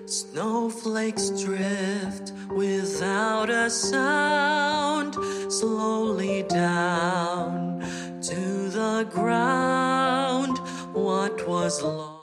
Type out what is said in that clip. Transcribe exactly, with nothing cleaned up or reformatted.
Snowflakes drift without a sound, slowly down to the ground. What was lost